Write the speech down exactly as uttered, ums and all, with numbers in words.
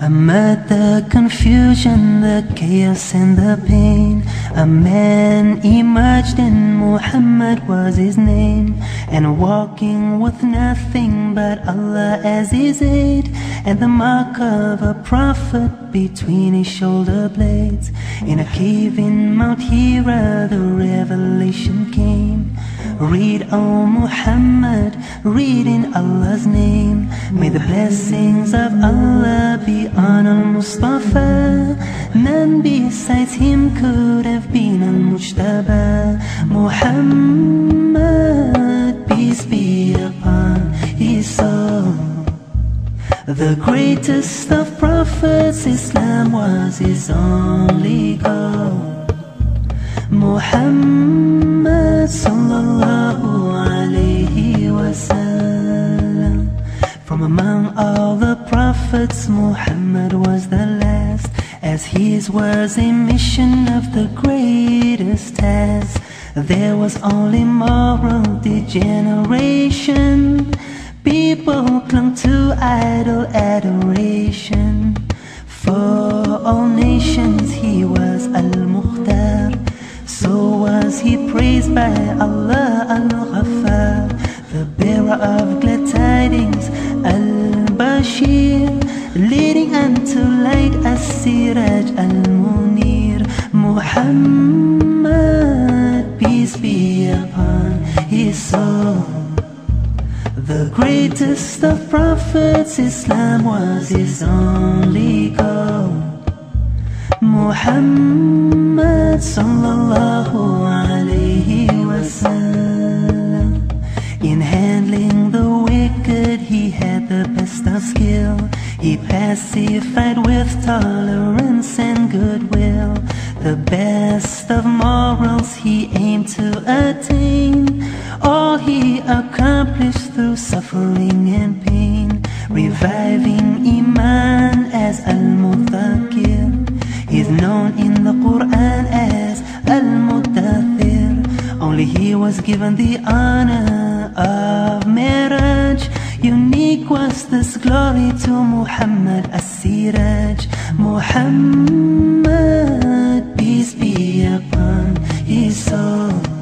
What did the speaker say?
Amid the confusion, the chaos and the pain, a man emerged and Muhammad was his name. And walking with nothing but Allah as his aid, and the mark of a prophet between his shoulder blades. In a cave in Mount Hira the revelation came. Read, O Muhammad, read in Allah's name. May the blessings of Allah be on Al-Mustafa. None besides him could have been Al-Mujtaba. Muhammad, peace be upon his soul. The greatest of prophets, Islam was his only goal. Muhammad sallallahu alayhi wasallam. From among all the prophets, Muhammad was the last, as his was a mission of the greatest task. There was only moral degeneration. People clung to idol adoration. For all nations he was Al-Mukhtar, so was he praised by Allah Al-Ghaffar, the bearer of glad tidings, Al-Bashir, leading unto light, As-Siraj Al-Munir. Muhammad, peace be upon his soul. The greatest of prophets, Islam was his only goal. Muhammad sallallahu alayhi wasallam. In handling the wicked he had the best of skill. He pacified with tolerance and goodwill. The best of morals he aimed to attain. All he accomplished through suffering and pain. Reviving Iman as Al-Mudhakir. He's known in the Quran as Al-Muddathir. Only he was given the honor of Miraj. Unique was this glory to Muhammad As-Siraj. Muhammad, peace be upon his soul.